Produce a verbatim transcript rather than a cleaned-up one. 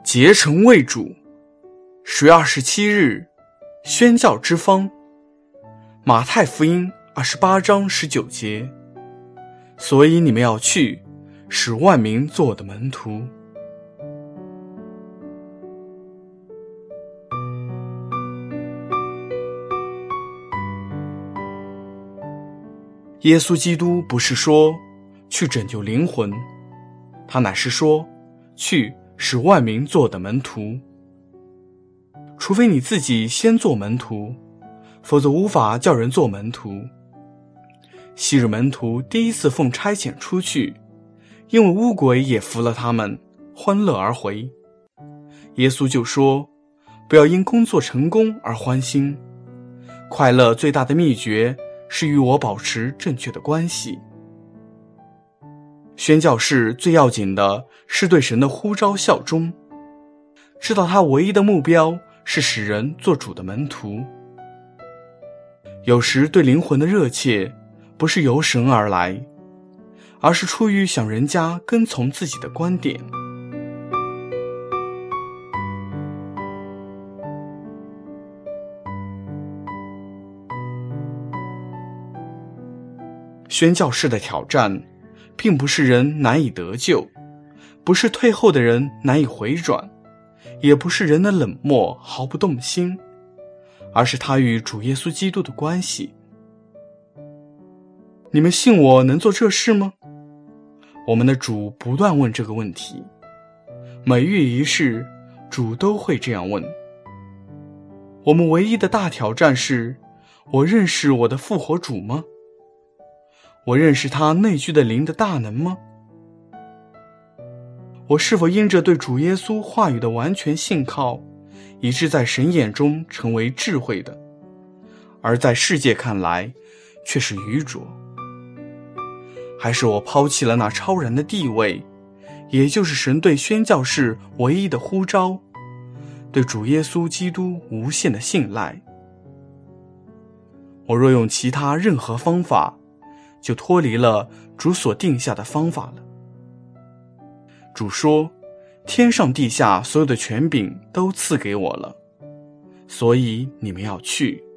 竭诚为主。十月二十七日，宣教之方，马太福音二十八章十九节。所以你们要去，使万民做我的门徒。耶稣基督不是说去拯救灵魂，他乃是说去使万民做我的门徒。除非你自己先做门徒，否则无法叫人做门徒。昔日门徒第一次奉差遣出去，因为污鬼也服了他们，欢乐而回。耶稣就说，不要因工作成功而欢心，快乐最大的秘诀是与我保持正确的关系。宣教士最要紧的是对神的呼召效忠，知道他唯一的目标是使人做主的门徒。有时对灵魂的热切不是由神而来，而是出于想人家跟从自己的观点。宣教士的挑战并不是人难以得救，不是退后的人难以回转，也不是人的冷漠毫不动心，而是他与主耶稣基督的关系。你们信我能做这事吗？我们的主不断问这个问题，每遇一事，主都会这样问。我们唯一的大挑战是，我认识我的复活主吗？我认识他内居的灵的大能吗？我是否因着对主耶稣话语的完全信靠，以致在神眼中成为智慧的，而在世界看来却是愚拙？还是我抛弃了那超然的地位，也就是神对宣教士唯一的呼召，对主耶稣基督无限的信赖？我若用其他任何方法，就脱离了主所定下的方法了。主说，天上地下所有的权柄都赐给我了，所以你们要去。